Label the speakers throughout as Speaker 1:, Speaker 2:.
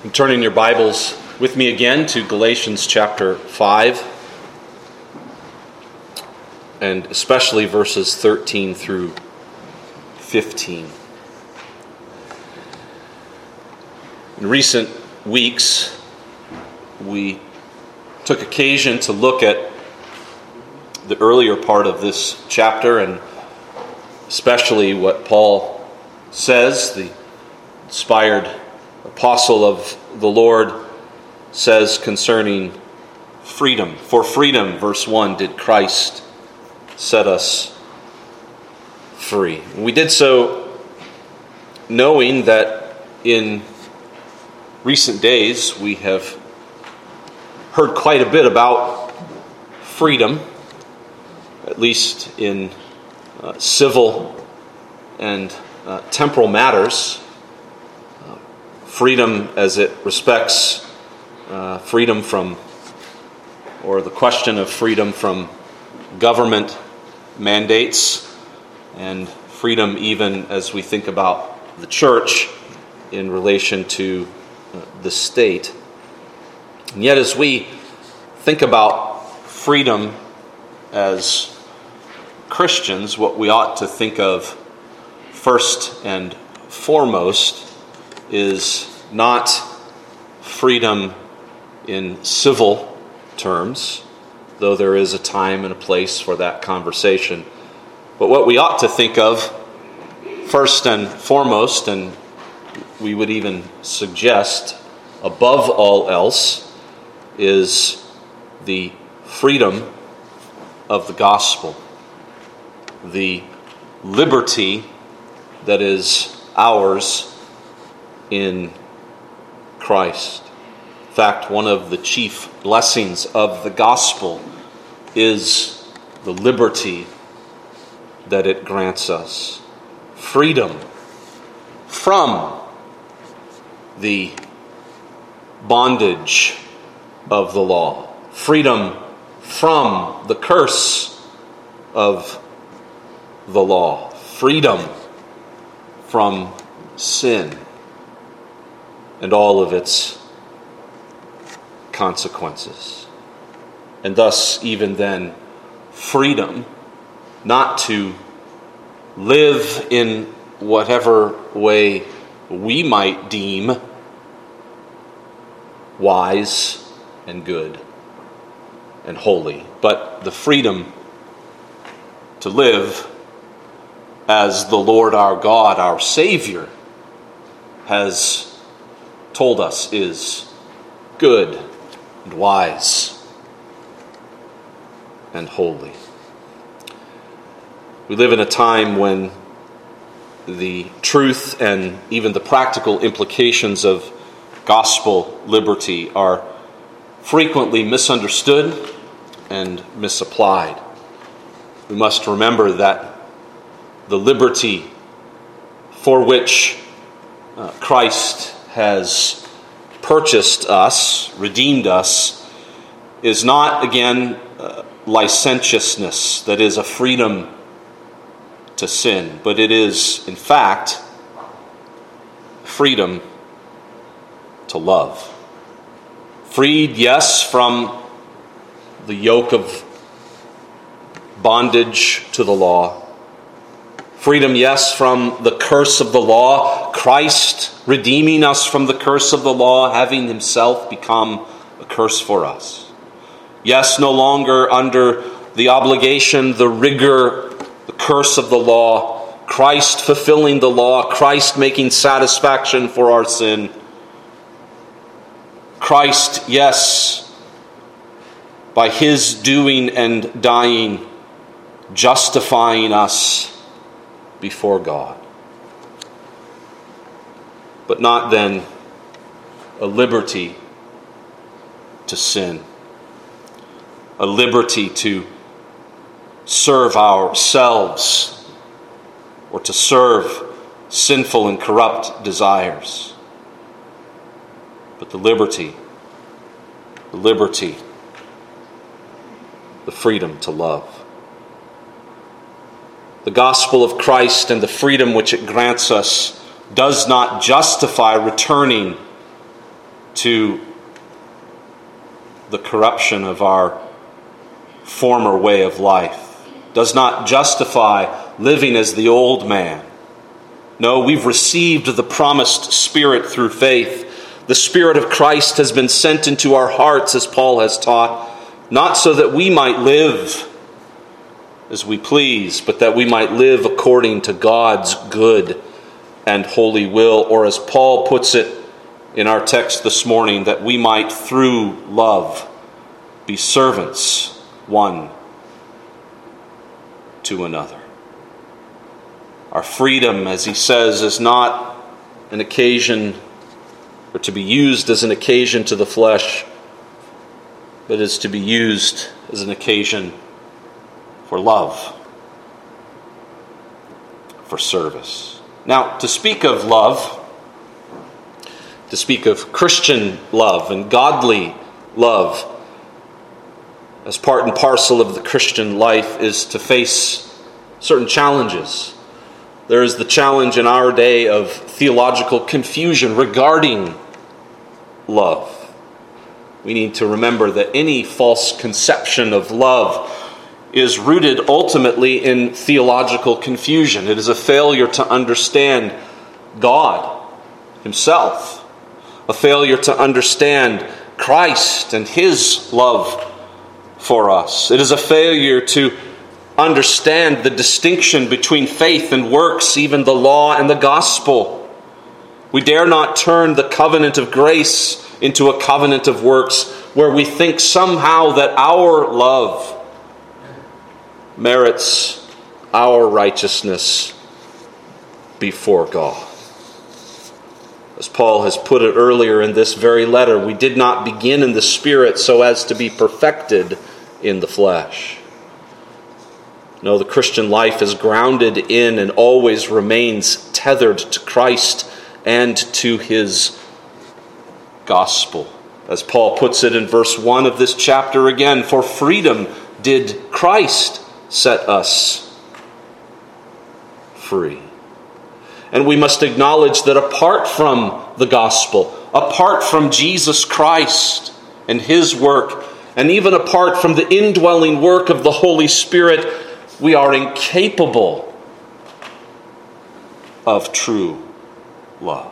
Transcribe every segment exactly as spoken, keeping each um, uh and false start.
Speaker 1: And turning your Bibles with me again to Galatians chapter five, and especially verses thirteen through fifteen. In recent weeks, we took occasion to look at the earlier part of this chapter, and especially what Paul says, the inspired apostle of the Lord says concerning freedom. For freedom, verse one, did Christ set us free. We did so knowing that in recent days we have heard quite a bit about freedom, at least in uh, civil and uh, temporal matters. Uh, freedom as it respects uh, freedom from, or the question of freedom from government mandates, and freedom even as we think about the church in relation to uh, the state. And yet as we think about freedom as Christians, what we ought to think of first and foremost is not freedom in civil terms, though there is a time and a place for that conversation. But what we ought to think of first and foremost, and we would even suggest above all else, is the freedom of the gospel, the liberty that is ours in Christ. In fact, one of the chief blessings of the gospel is the liberty that it grants us. Freedom from the bondage of the law. Freedom from the curse of the law. Freedom from sin and all of its consequences. And thus, even then, freedom not to live in whatever way we might deem wise and good and holy, but the freedom to live as the Lord our God, our Savior, has told us is good and wise and holy. We live in a time when the truth and even the practical implications of gospel liberty are frequently misunderstood and misapplied. We must remember that the liberty for which uh, Christ has purchased us, redeemed us, is not, again, uh, licentiousness, that is a freedom to sin, but it is, in fact, freedom to love. Freed, yes, from the yoke of bondage to the law. Freedom, yes, from the curse of the law. Christ redeeming us from the curse of the law, having himself become a curse for us. Yes, no longer under the obligation, the rigor, the curse of the law. Christ fulfilling the law. Christ making satisfaction for our sin. Christ, yes, by his doing and dying, justifying us before God. But not then a liberty to sin, a liberty to serve ourselves or to serve sinful and corrupt desires. But the liberty, the liberty, the freedom to love. The gospel of Christ and the freedom which it grants us does not justify returning to the corruption of our former way of life, does not justify living as the old man. No, we've received the promised Spirit through faith. The Spirit of Christ has been sent into our hearts, as Paul has taught, not so that we might live as we please, but that we might live according to God's good and holy will, or as Paul puts it in our text this morning, that we might through love be servants one to another. Our freedom, as he says, is not an occasion or to be used as an occasion to the flesh, but is to be used as an occasion for love, for service. Now, to speak of love, to speak of Christian love and godly love as part and parcel of the Christian life is to face certain challenges. There is the challenge in our day of theological confusion regarding love. We need to remember that any false conception of love is rooted ultimately in theological confusion. It is a failure to understand God himself, a failure to understand Christ and his love for us. It is a failure to understand the distinction between faith and works, even the law and the gospel. We dare not turn the covenant of grace into a covenant of works where we think somehow that our love merits our righteousness before God. As Paul has put it earlier in this very letter, we did not begin in the Spirit so as to be perfected in the flesh. No, the Christian life is grounded in and always remains tethered to Christ and to his gospel. As Paul puts it in verse one of this chapter again, for freedom did Christ set us free. And we must acknowledge that apart from the gospel, apart from Jesus Christ and his work, and even apart from the indwelling work of the Holy Spirit, we are incapable of true love.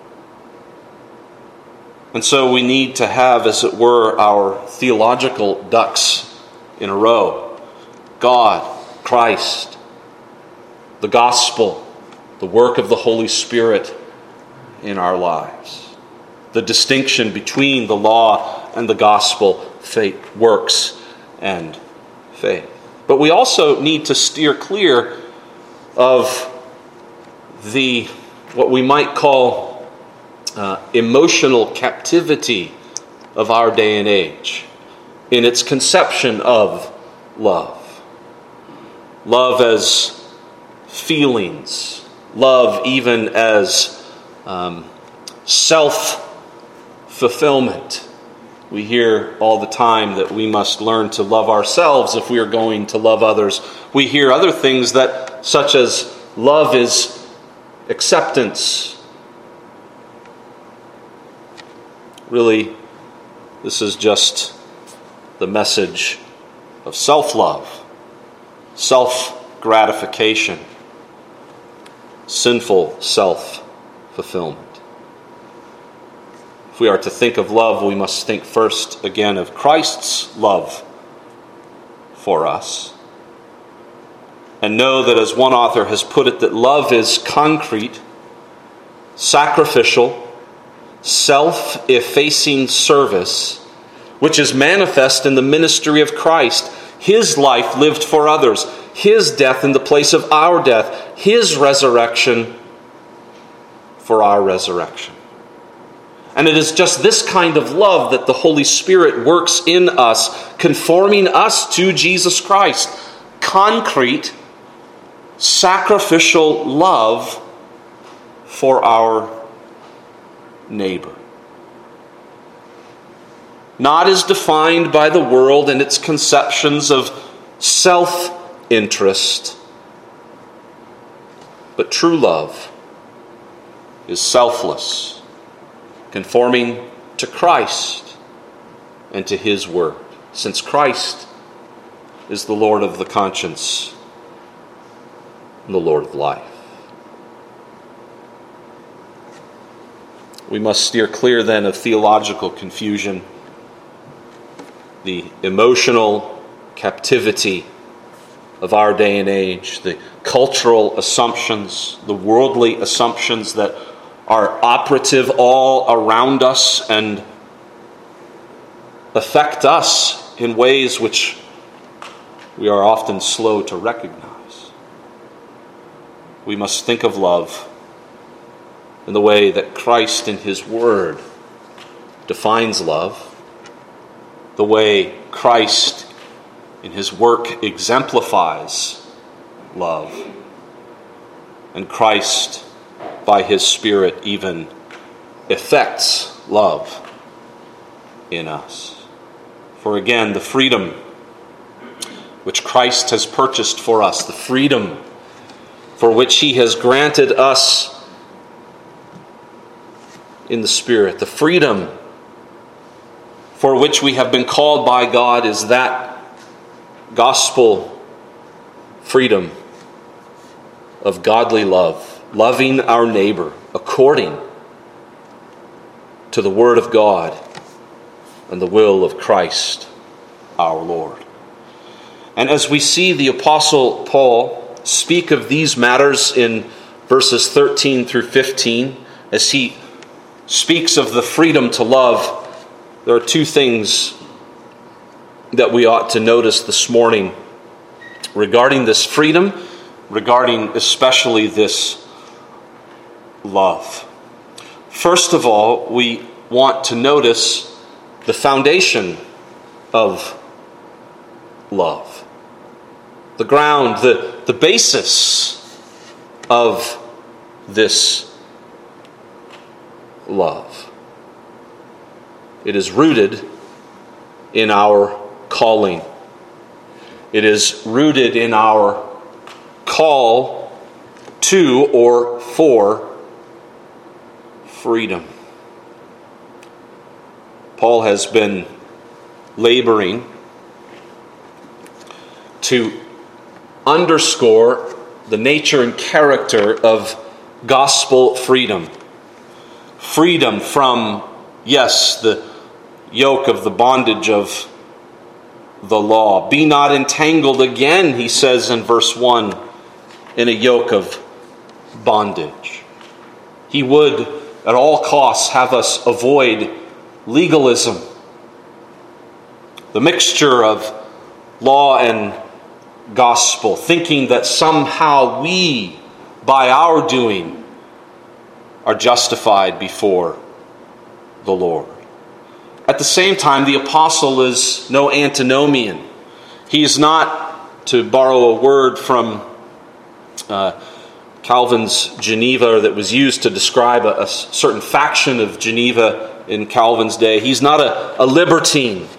Speaker 1: And so we need to have, as it were, our theological ducks in a row. God, Christ, the gospel, the work of the Holy Spirit in our lives. The distinction between the law and the gospel, faith, works and faith. But we also need to steer clear of the, what we might call uh, emotional captivity of our day and age in its conception of love. Love as feelings, love even as um, self-fulfillment. We hear all the time that we must learn to love ourselves if we are going to love others. We hear other things that, such as love is acceptance. Really, this is just the message of self-love, self-gratification, sinful self-fulfillment. If we are to think of love, we must think first again of Christ's love for us. And know that, as one author has put it, that love is concrete, sacrificial, self-effacing service, which is manifest in the ministry of Christ. His life lived for others, his death in the place of our death, his resurrection for our resurrection. And it is just this kind of love that the Holy Spirit works in us, conforming us to Jesus Christ. Concrete, sacrificial love for our neighbor. Not as defined by the world and its conceptions of self-interest, but true love is selfless, conforming to Christ and to his word, since Christ is the Lord of the conscience and the Lord of life. We must steer clear then of theological confusion, the emotional captivity of our day and age, the cultural assumptions, the worldly assumptions that are operative all around us and affect us in ways which we are often slow to recognize. We must think of love in the way that Christ in his word defines love, the way Christ in his work exemplifies love, and Christ by his Spirit even effects love in us. For again, the freedom which Christ has purchased for us, the freedom for which he has granted us in the Spirit, the freedom for which we have been called by God, is that gospel freedom of godly love, loving our neighbor according to the word of God and the will of Christ our Lord. And as we see the Apostle Paul speak of these matters in verses thirteen through fifteen, as he speaks of the freedom to love, there are two things that we ought to notice this morning regarding this freedom, regarding especially this love. First of all, we want to notice the foundation of love. The ground, the, the basis of this love. It is rooted in our calling. It is rooted in our call to or for freedom. Paul has been laboring to underscore the nature and character of gospel freedom. Freedom from, yes, the yoke of the bondage of the law. Be not entangled again, he says in verse one, in a yoke of bondage. He would at all costs have us avoid legalism, the mixture of law and gospel, thinking that somehow we, by our doing, are justified before the Lord. At the same time, the apostle is no antinomian. He is not, to borrow a word from uh, Calvin's Geneva that was used to describe a, a certain faction of Geneva in Calvin's day, he's not a, a libertine.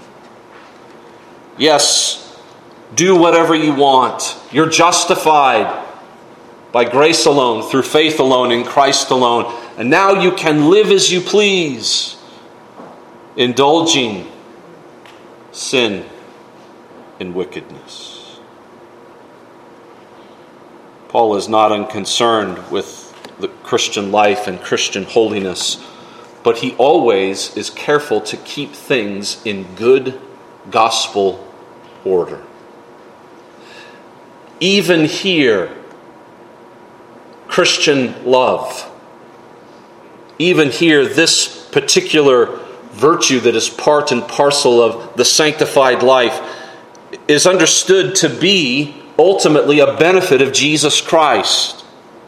Speaker 1: Yes, do whatever you want. You're justified by grace alone, through faith alone, in Christ alone. And now you can live as you please, indulging sin and wickedness. Paul is not unconcerned with the Christian life and Christian holiness, but he always is careful to keep things in good gospel order. Even here, Christian love, even here, this particular virtue that is part and parcel of the sanctified life is understood to be ultimately a benefit of Jesus Christ,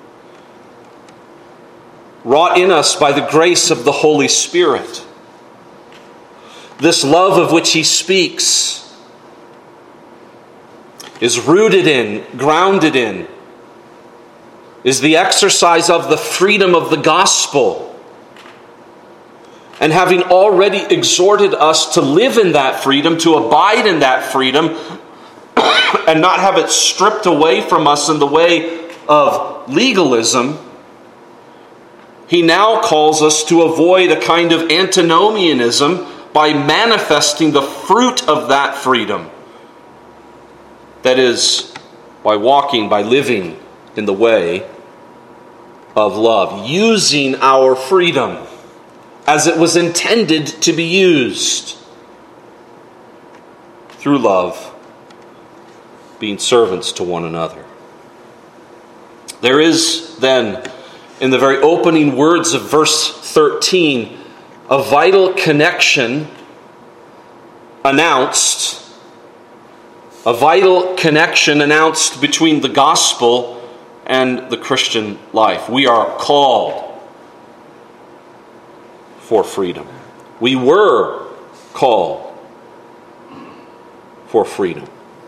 Speaker 1: wrought in us by the grace of the Holy Spirit. This love of which he speaks is rooted in, grounded in, is the exercise of the freedom of the gospel. And having already exhorted us to live in that freedom, to abide in that freedom, and not have it stripped away from us in the way of legalism, he now calls us to avoid a kind of antinomianism by manifesting the fruit of that freedom. That is, by walking, by living in the way of love, using our freedom as it was intended to be used, through love, being servants to one another. There is then, in the very opening words of verse thirteen, a vital connection announced, a vital connection announced between the gospel and the Christian life. We are called for freedom. We were called for freedom.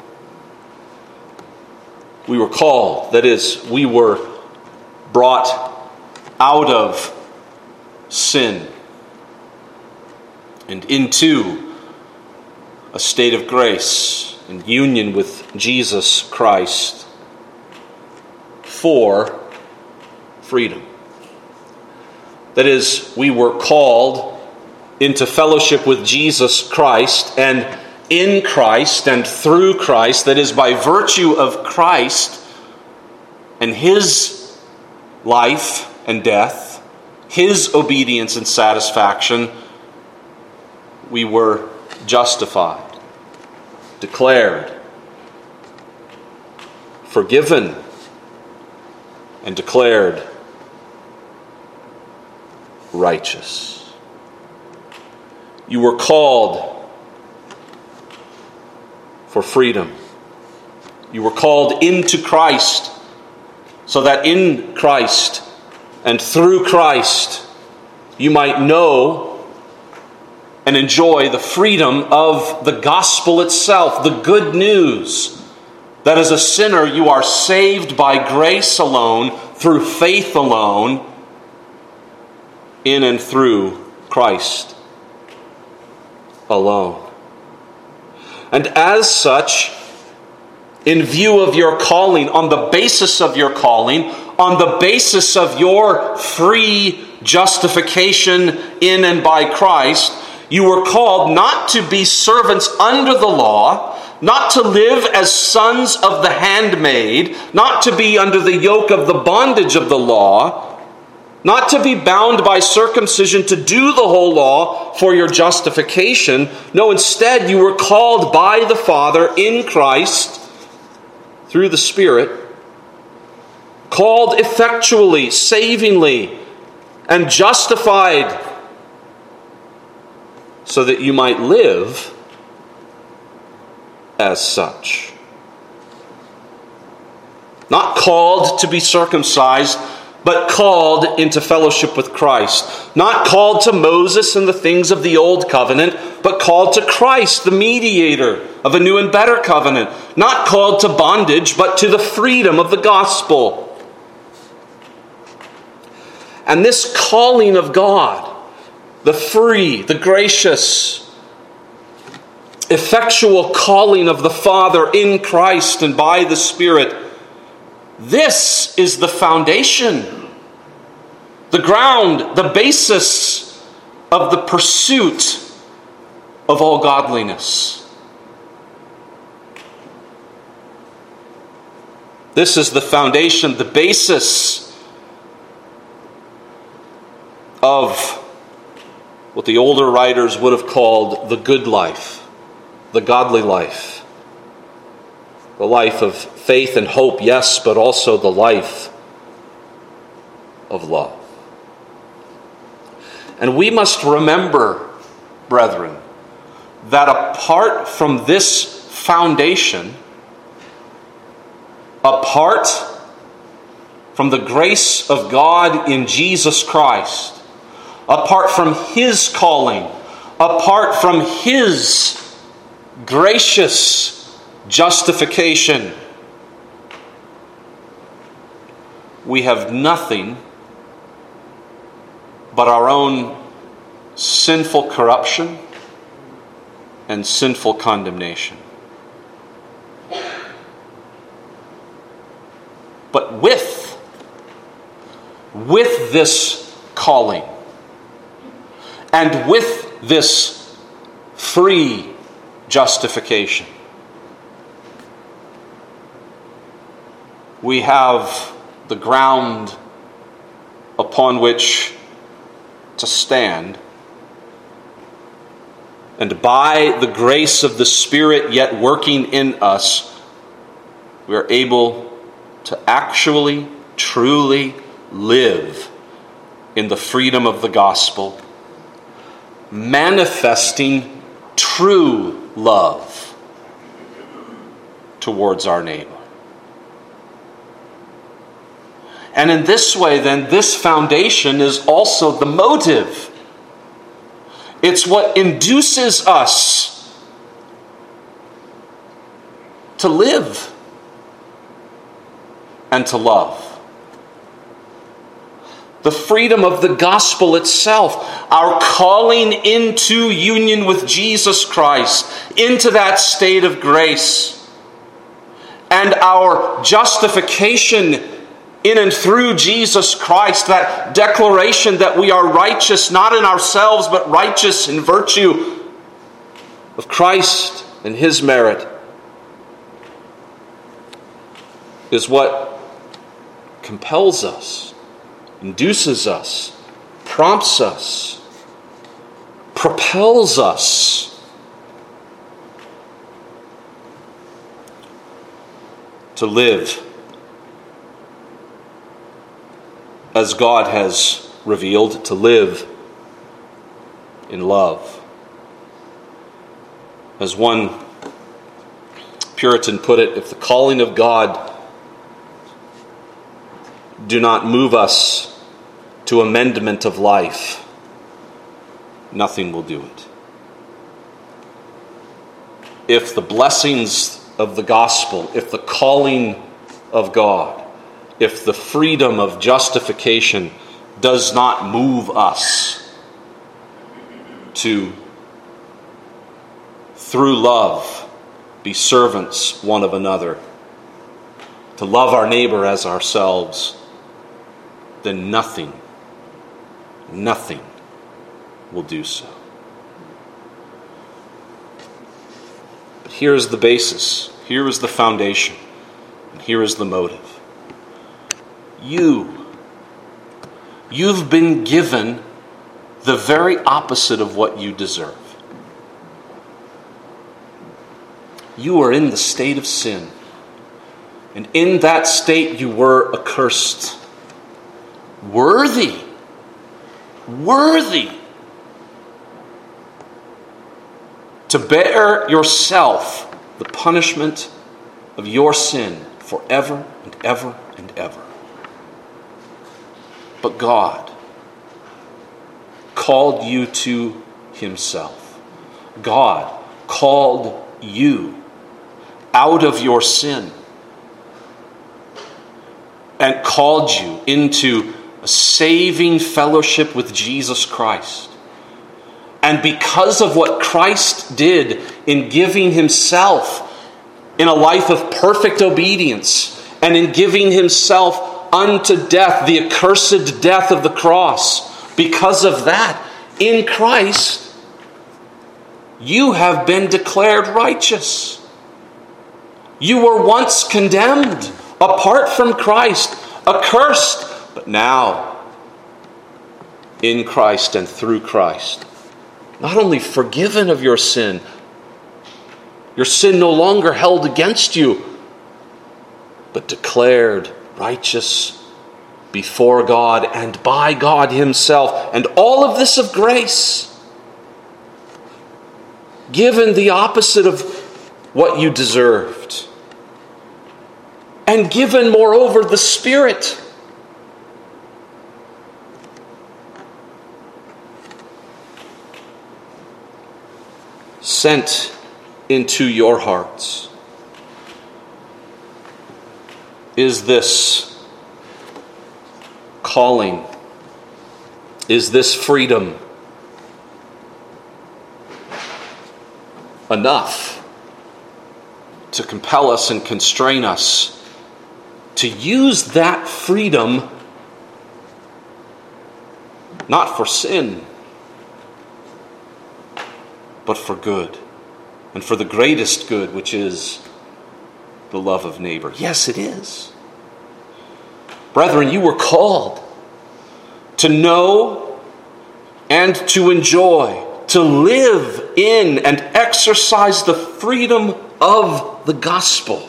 Speaker 1: We were called, that is, we were brought out of sin and into a state of grace and union with Jesus Christ for freedom. That is, we were called into fellowship with Jesus Christ, and in Christ and through Christ, that is, by virtue of Christ and His life and death, His obedience and satisfaction, we were justified, declared, forgiven, and declared righteous. You were called for freedom. You were called into Christ, so that in Christ and through Christ you might know and enjoy the freedom of the gospel itself, the good news that as a sinner you are saved by grace alone, through faith alone, in and through Christ alone. And as such, in view of your calling, on the basis of your calling, on the basis of your free justification in and by Christ, you were called not to be servants under the law, not to live as sons of the handmaid, not to be under the yoke of the bondage of the law, not to be bound by circumcision to do the whole law for your justification. No, instead you were called by the Father in Christ through the Spirit, called effectually, savingly, and justified so that you might live as such. Not called to be circumcised, but called into fellowship with Christ. Not called to Moses and the things of the old covenant, but called to Christ, the mediator of a new and better covenant. Not called to bondage, but to the freedom of the gospel. And this calling of God, the free, the gracious, effectual calling of the Father in Christ and by the Spirit, this is the foundation, the ground, the basis of the pursuit of all godliness. This is the foundation, the basis of what the older writers would have called the good life, the godly life. The life of faith and hope, yes, but also the life of love. And we must remember, brethren, that apart from this foundation, apart from the grace of God in Jesus Christ, apart from His calling, apart from His gracious justification, we have nothing but our own sinful corruption and sinful condemnation. But with, with this calling. And with this free justification, we have the ground upon which to stand. And by the grace of the Spirit yet working in us, we are able to actually, truly live in the freedom of the gospel, manifesting true love towards our neighbor. And in this way, then, this foundation is also the motive. It's what induces us to live and to love. The freedom of the gospel itself, our calling into union with Jesus Christ, into that state of grace, and our justification in and through Jesus Christ, that declaration that we are righteous not in ourselves, but righteous in virtue of Christ and His merit, is what compels us, induces us, prompts us, propels us to live as God has revealed, to live in love. As one Puritan put it, if the calling of God do not move us to amendment of life, nothing will do it. If the blessings of the gospel, if the calling of God, if the freedom of justification does not move us to, through love, be servants one of another, to love our neighbor as ourselves, then nothing, nothing will do so. But here is the basis, here is the foundation, and here is the motive. You, you've been given the very opposite of what you deserve. You are in the state of sin. And in that state you were accursed. Worthy, worthy to bear yourself the punishment of your sin forever and ever and ever. But God called you to Himself. God called you out of your sin and called you into a saving fellowship with Jesus Christ. And because of what Christ did in giving Himself in a life of perfect obedience and in giving Himself unto death, the accursed death of the cross, because of that, in Christ, you have been declared righteous. You were once condemned, apart from Christ, accursed, but now, in Christ and through Christ, not only forgiven of your sin, your sin no longer held against you, but declared righteous before God and by God Himself. And all of this of grace, given the opposite of what you deserved. And given, moreover, the Spirit. Sent into your hearts. Is this calling? Is this freedom enough to compel us and constrain us to use that freedom not for sin, but for good, and for the greatest good, which is the love of neighbor. Yes, it is. Brethren, you were called to know and to enjoy, to live in and exercise the freedom of the gospel.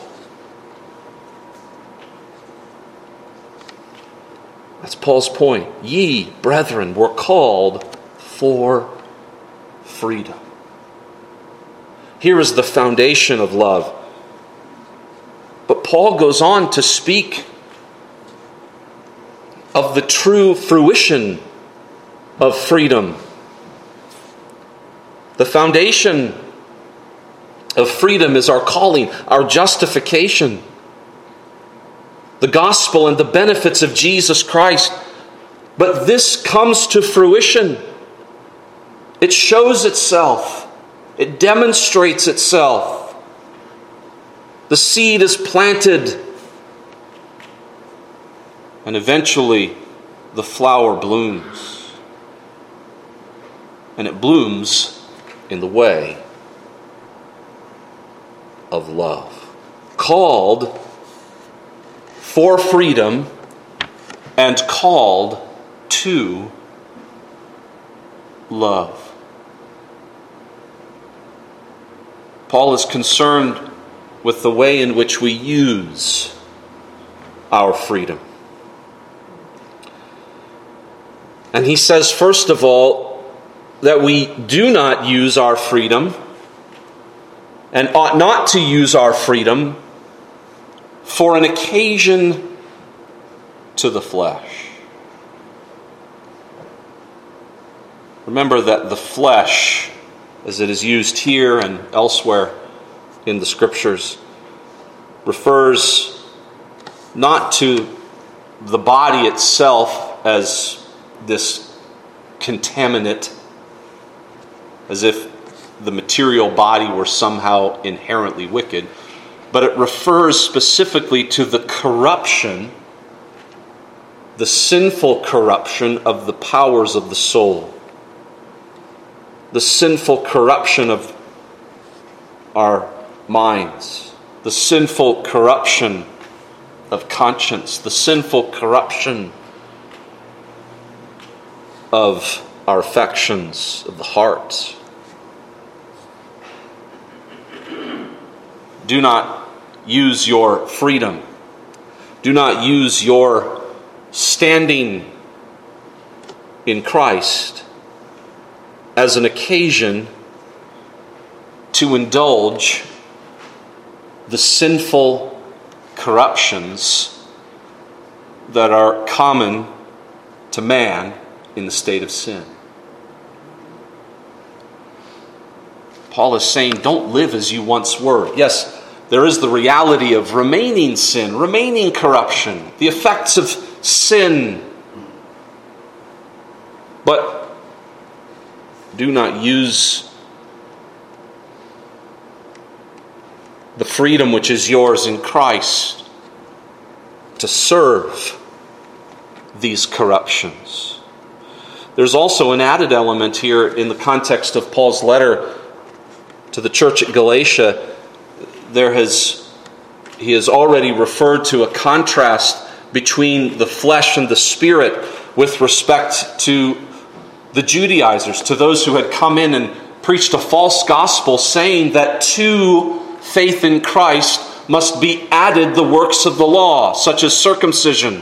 Speaker 1: That's Paul's point. Ye, brethren, were called for freedom. Here is the foundation of love. But Paul goes on to speak of the true fruition of freedom. The foundation of freedom is our calling, our justification, the gospel and the benefits of Jesus Christ. But this comes to fruition. It shows itself. It demonstrates itself. The seed is planted, and eventually the flower blooms. And it blooms in the way of love. Called for freedom and called to love. Paul is concerned with the way in which we use our freedom. And he says, first of all, that we do not use our freedom and ought not to use our freedom for an occasion to the flesh. Remember that the flesh, as it is used here and elsewhere in the Scriptures, refers not to the body itself as this contaminant, as if the material body were somehow inherently wicked, but it refers specifically to the corruption, the sinful corruption of the powers of the soul, the sinful corruption of our minds, the sinful corruption of conscience, the sinful corruption of our affections, of the heart. Do not use your freedom. Do not use your standing in Christ as an occasion to indulge the sinful corruptions that are common to man in the state of sin. Paul is saying, don't live as you once were. Yes, there is the reality of remaining sin, remaining corruption, the effects of sin. But do not use the freedom which is yours in Christ to serve these corruptions. There's also an added element here in the context of Paul's letter to the church at Galatia. There has, he has already referred to a contrast between the flesh and the spirit with respect to the Judaizers, to those who had come in and preached a false gospel, saying that to faith in Christ must be added the works of the law, such as circumcision.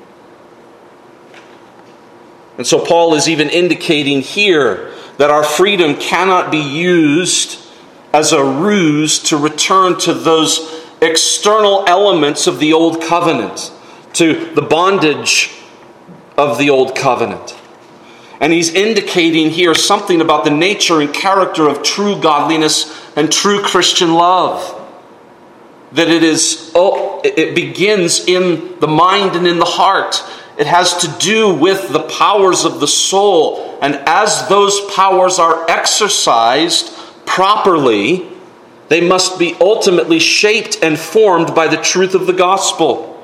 Speaker 1: And so Paul is even indicating here that our freedom cannot be used as a ruse to return to those external elements of the old covenant, to the bondage of the old covenant. And he's indicating here something about the nature and character of true godliness and true Christian love. That it is, oh, it begins in the mind and in the heart. It has to do with the powers of the soul. And as those powers are exercised properly, they must be ultimately shaped and formed by the truth of the gospel.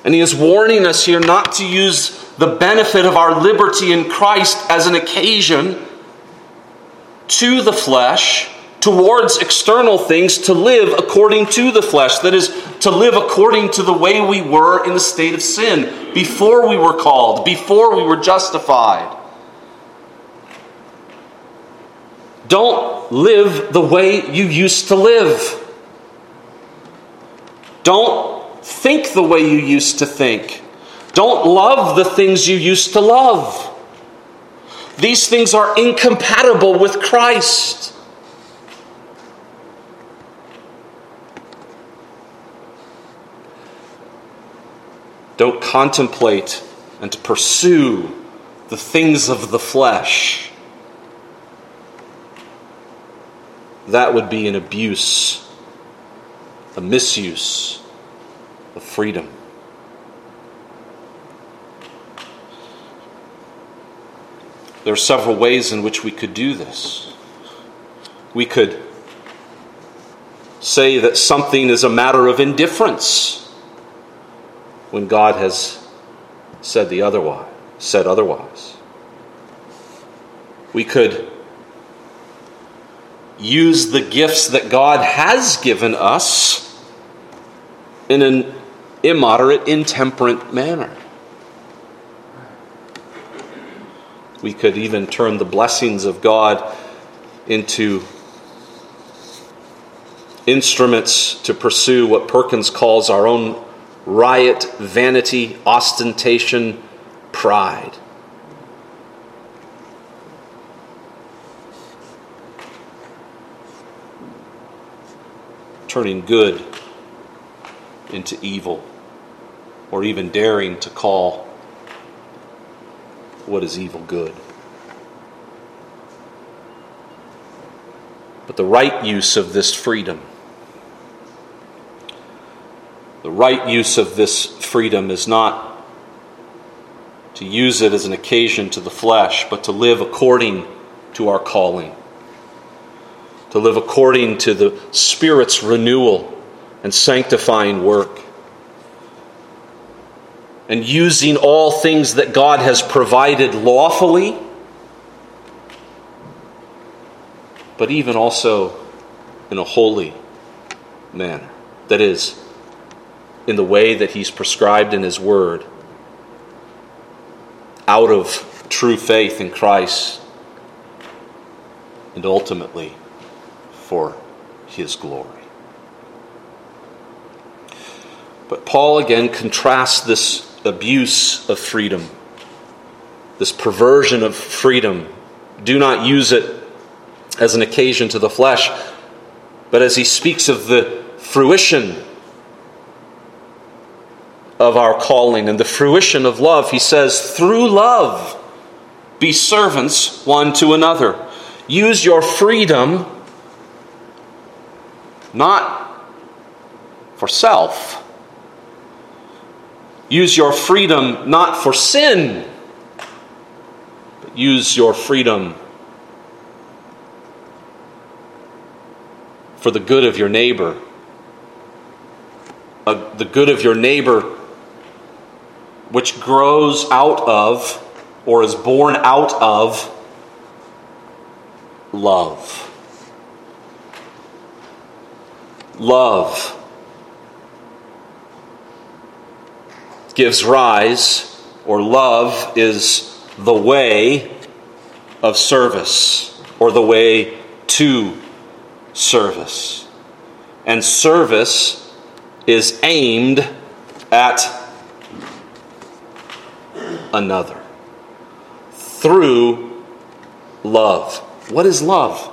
Speaker 1: And he is warning us here not to use the benefit of our liberty in Christ as an occasion to the flesh, towards external things, to live according to the flesh. That is, to live according to the way we were in the state of sin, before we were called, before we were justified. Don't live the way you used to live. Don't think the way you used to think. Don't love the things you used to love. These things are incompatible with Christ. Don't contemplate and to pursue the things of the flesh. That would be an abuse, a misuse of freedom. There are several ways in which we could do this. We could say that something is a matter of indifference when God has said the otherwise, said otherwise. We could use the gifts that God has given us in an immoderate, intemperate manner. We could even turn the blessings of God into instruments to pursue what Perkins calls our own riot, vanity, ostentation, pride. Turning good into evil, or even daring to call what is evil good. But the right use of this freedom, the right use of this freedom is not to use it as an occasion to the flesh, but to live according to our calling, to live according to the Spirit's renewal and sanctifying work, and using all things that God has provided lawfully, but even also in a holy manner. That is, in the way that He's prescribed in His Word, out of true faith in Christ, and ultimately for His glory. But Paul again contrasts this abuse of freedom, this perversion of freedom. Do not use it as an occasion to the flesh, but as he speaks of the fruition of our calling and the fruition of love, he says, through love, be servants one to another. Use your freedom not for self. Use your freedom not for sin, but use your freedom for the good of your neighbor. Uh, the good of your neighbor, which grows out of or is born out of love. Love gives rise, or love is the way of service, or the way to service. And service is aimed at another through love. What is love?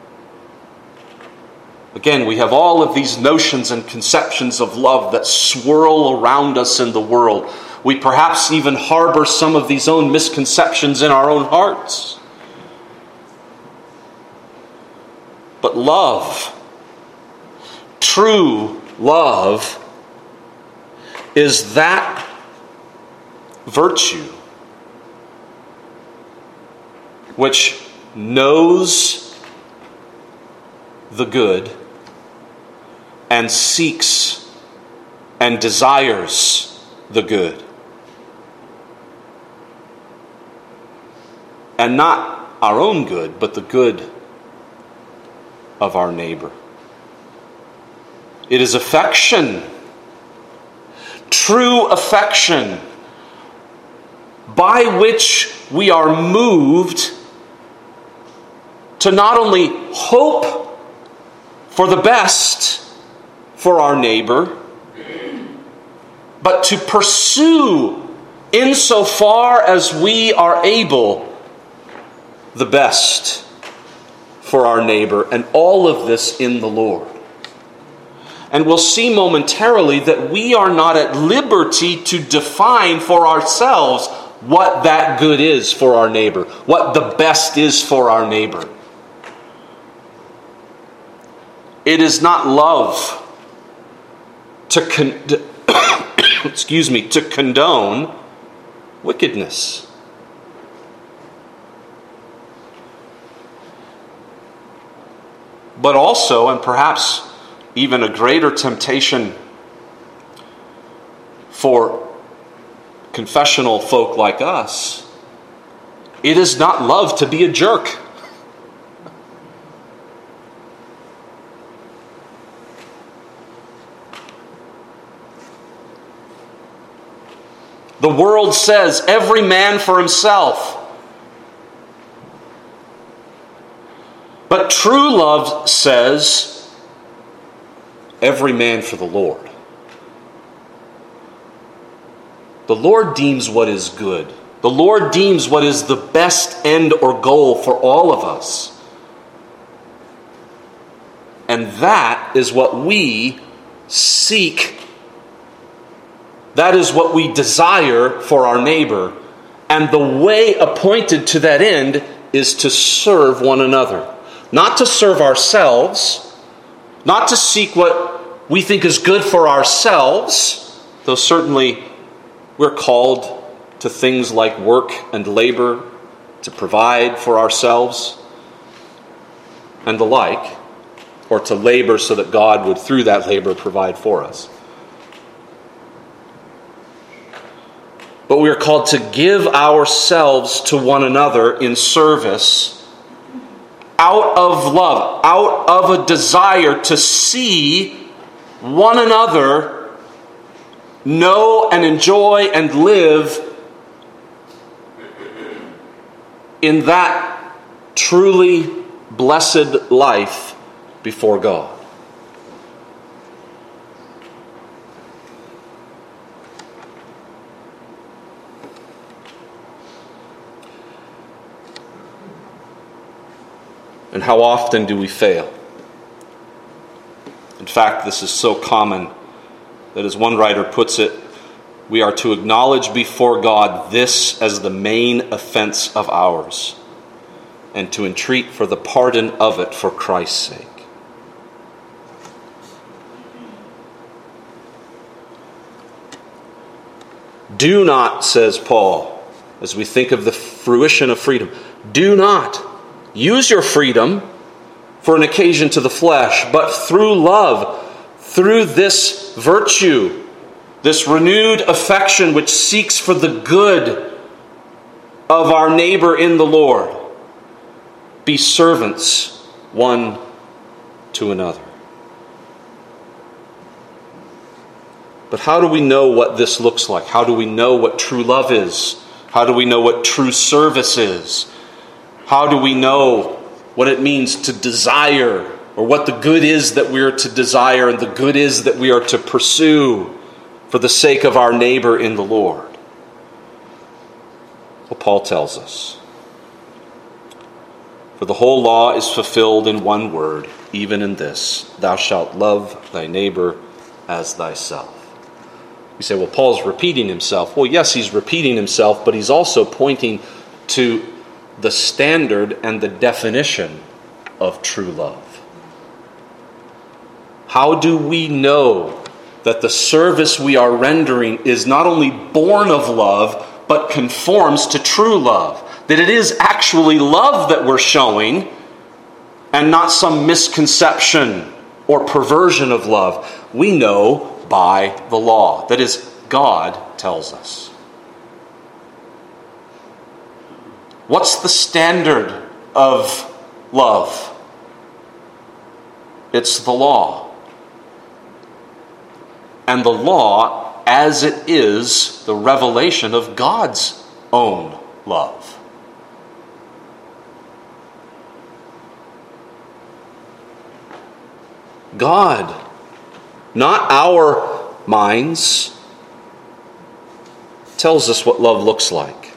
Speaker 1: Again, we have all of these notions and conceptions of love that swirl around us in the world. We perhaps even harbor some of these own misconceptions in our own hearts. But love, true love, is that virtue which knows the good and seeks and desires the good. And not our own good, but the good of our neighbor. It is affection, true affection, by which we are moved to not only hope for the best for our neighbor, but to pursue, insofar as we are able, the best for our neighbor, and all of this in the Lord. And we'll see momentarily that we are not at liberty to define for ourselves what that good is for our neighbor, what the best is for our neighbor. It is not love to con- excuse me, to condone wickedness. But also, and perhaps even a greater temptation for confessional folk like us, it is not love to be a jerk. The world says every man for himself. But true love says every man for the Lord. The Lord deems what is good. The Lord deems what is the best end or goal for all of us. And that is what we seek. That is what we desire for our neighbor. And the way appointed to that end is to serve one another. Not to serve ourselves, not to seek what we think is good for ourselves, though certainly we're called to things like work and labor to provide for ourselves and the like, or to labor so that God would, through that labor, provide for us. But we are called to give ourselves to one another in service out of love, out of a desire to see one another know and enjoy and live in that truly blessed life before God. And how often do we fail? In fact, this is so common that, as one writer puts it, we are to acknowledge before God this as the main offense of ours, and to entreat for the pardon of it for Christ's sake. Do not, says Paul, as we think of the fruition of freedom, do not use your freedom for an occasion to the flesh, but through love, through this virtue, this renewed affection which seeks for the good of our neighbor in the Lord, be servants one to another. But how do we know what this looks like? How do we know what true love is? How do we know what true service is? How do we know what it means to desire, or what the good is that we are to desire and the good is that we are to pursue for the sake of our neighbor in the Lord? Well, Paul tells us. For the whole law is fulfilled in one word, even in this: thou shalt love thy neighbor as thyself. You say, well, Paul's repeating himself. Well, yes, he's repeating himself, but he's also pointing to the standard and the definition of true love. How do we know that the service we are rendering is not only born of love, but conforms to true love? That it is actually love that we're showing, and not some misconception or perversion of love. We know by the law. That is, God tells us. What's the standard of love? It's the law. And the law, as it is the revelation of God's own love. God, not our minds, tells us what love looks like.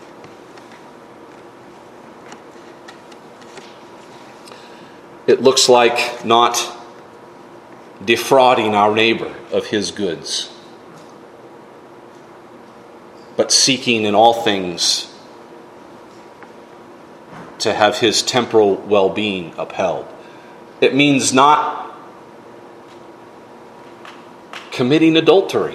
Speaker 1: It looks like not defrauding our neighbor of his goods, but seeking in all things to have his temporal well-being upheld. It means not committing adultery,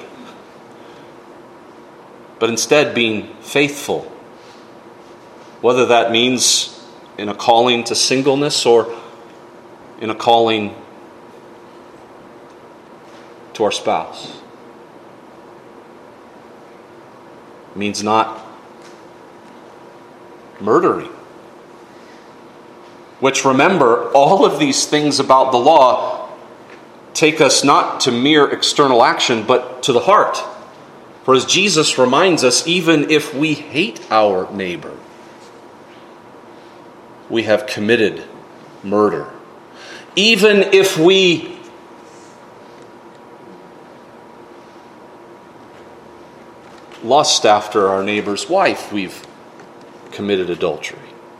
Speaker 1: but instead being faithful, whether that means in a calling to singleness or in a calling to our spouse. It means not murdering. Which, remember, all of these things about the law take us not to mere external action, but to the heart. For as Jesus reminds us, even if we hate our neighbor, we have committed murder. Even if we lust after our neighbor's wife, we've committed adultery.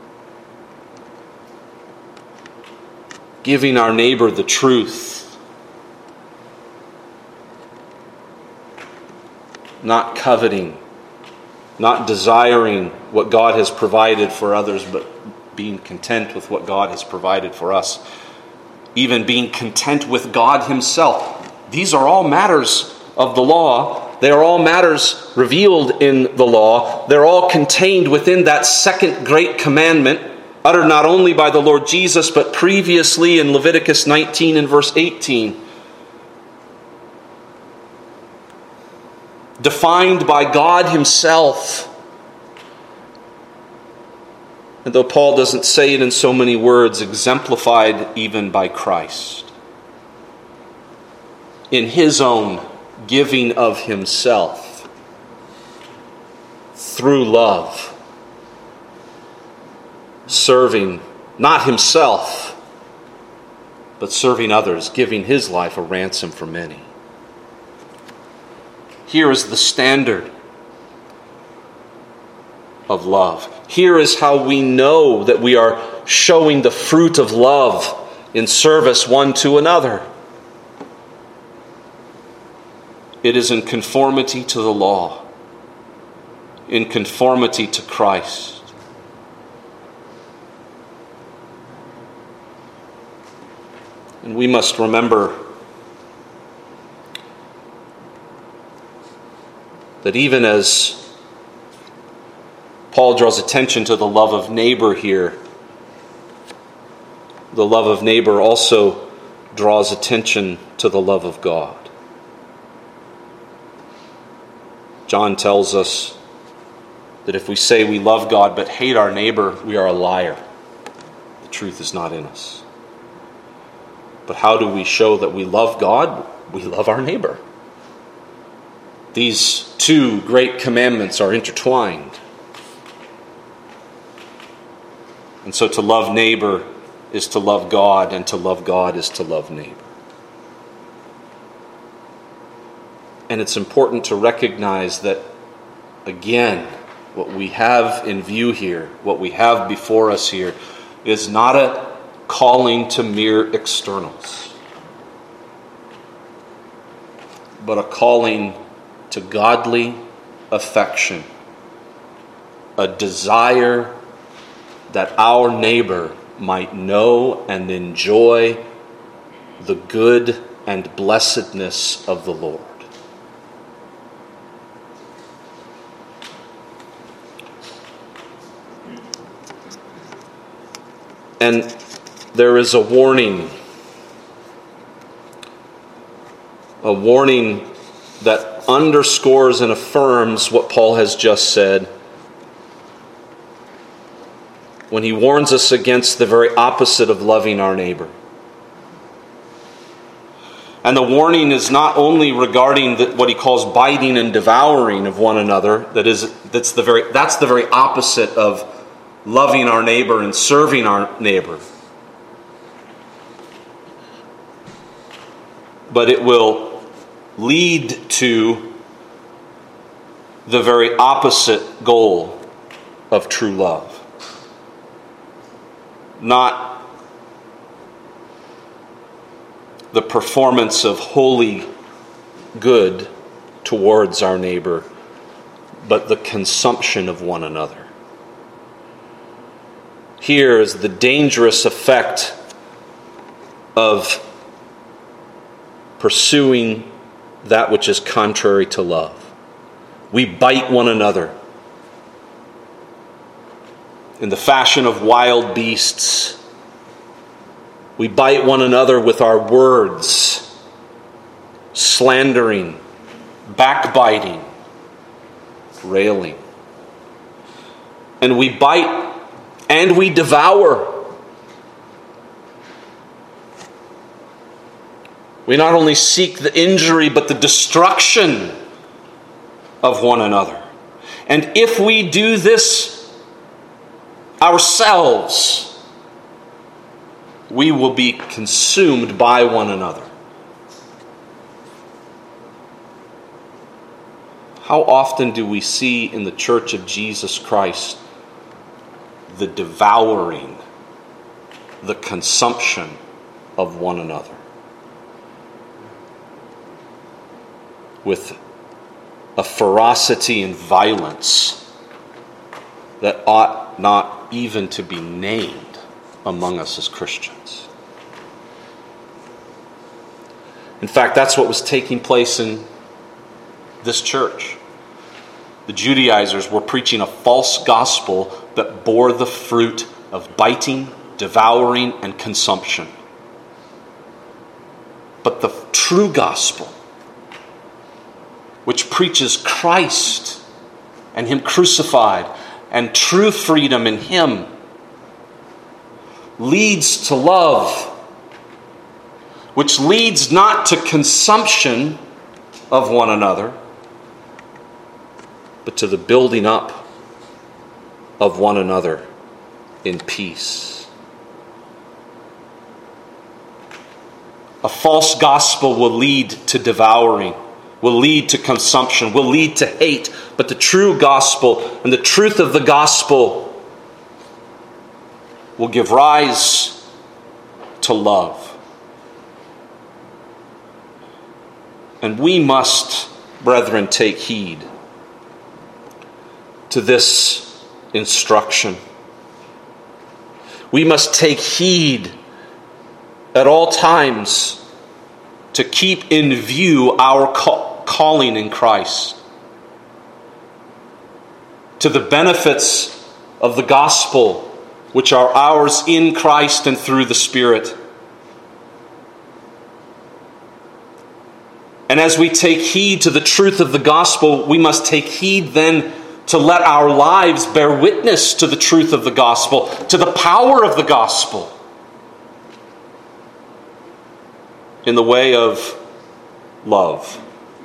Speaker 1: Giving our neighbor the truth, not coveting, not desiring what God has provided for others, but being content with what God has provided for us. Even being content with God himself. These are all matters of the law. They are all matters revealed in the law. They're all contained within that second great commandment, uttered not only by the Lord Jesus, but previously in Leviticus nineteen and verse eighteen. Defined by God himself. And though Paul doesn't say it in so many words, exemplified even by Christ. In his own giving of himself through love. Serving not himself, but serving others, giving his life a ransom for many. Here is the standard of love. Here is how we know that we are showing the fruit of love in service one to another. It is in conformity to the law, in conformity to Christ. And we must remember that even as Paul draws attention to the love of neighbor here, the love of neighbor also draws attention to the love of God. John tells us that if we say we love God but hate our neighbor, we are a liar. The truth is not in us. But how do we show that we love God? We love our neighbor. These two great commandments are intertwined. And so to love neighbor is to love God, and to love God is to love neighbor. And it's important to recognize that, again, what we have in view here, what we have before us here, is not a calling to mere externals, but a calling to godly affection, a desire that our neighbor might know and enjoy the good and blessedness of the Lord. And there is a warning, a warning that underscores and affirms what Paul has just said when he warns us against the very opposite of loving our neighbor. And the warning is not only regarding the, what he calls biting and devouring of one another, that is, that's the very, that's the very opposite of loving our neighbor and serving our neighbor. But it will lead to the very opposite goal of true love. Not the performance of holy good towards our neighbor, but the consumption of one another. Here is the dangerous effect of pursuing that which is contrary to love. We bite one another in the fashion of wild beasts. We bite one another with our words, slandering, backbiting, railing. And we bite and we devour. We not only seek the injury, but the destruction of one another. And if we do this ourselves, we will be consumed by one another. How often do we see in the Church of Jesus Christ the devouring, the consumption of one another? With a ferocity and violence that ought not even to be named among us as Christians. In fact, that's what was taking place in this church. The Judaizers were preaching a false gospel that bore the fruit of biting, devouring, and consumption. But the true gospel, which preaches Christ and Him crucified and true freedom in Him, leads to love, which leads not to consumption of one another, but to the building up of one another in peace. A false gospel will lead to devouring, will lead to consumption, will lead to hate, but the true gospel and the truth of the gospel will give rise to love. And we must, brethren, take heed to this instruction. We must take heed at all times to keep in view our call, calling in Christ, to the benefits of the gospel which are ours in Christ and through the Spirit. And as we take heed to the truth of the gospel, we must take heed then to let our lives bear witness to the truth of the gospel, to the power of the gospel, in the way of love,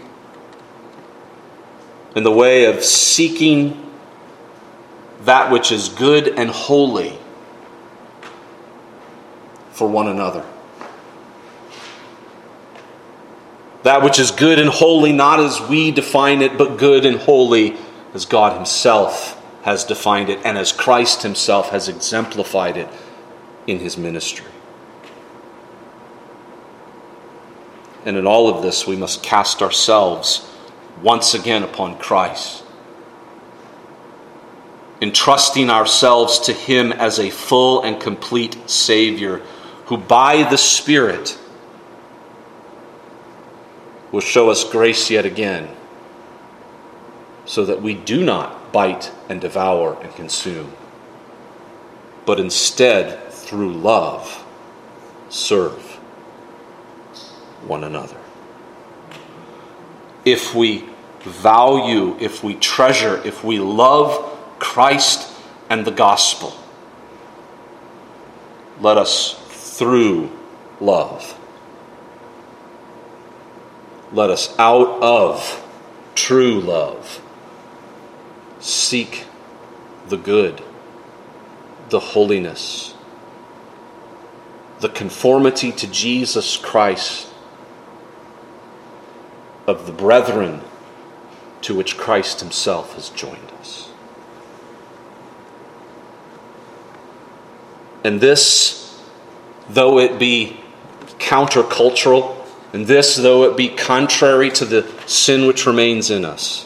Speaker 1: in the way of seeking that which is good and holy for one another. That which is good and holy, not as we define it, but good and holy as God Himself has defined it and as Christ Himself has exemplified it in His ministry. And in all of this, we must cast ourselves once again upon Christ, entrusting ourselves to Him as a full and complete Savior, who by the Spirit will show us grace yet again, so that we do not bite and devour and consume, but instead, through love, serve one another. If we value, if we treasure, if we love Christ and the gospel, let us, through love, let us out of true love seek the good, the holiness, the conformity to Jesus Christ of the brethren to which Christ himself has joined us. And this, though it be countercultural, and this, though it be contrary to the sin which remains in us,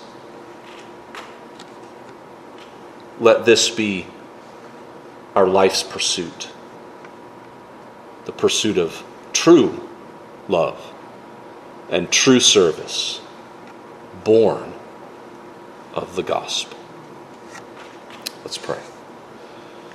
Speaker 1: let this be our life's pursuit. The pursuit of true love and true service, born of the gospel. Let's pray.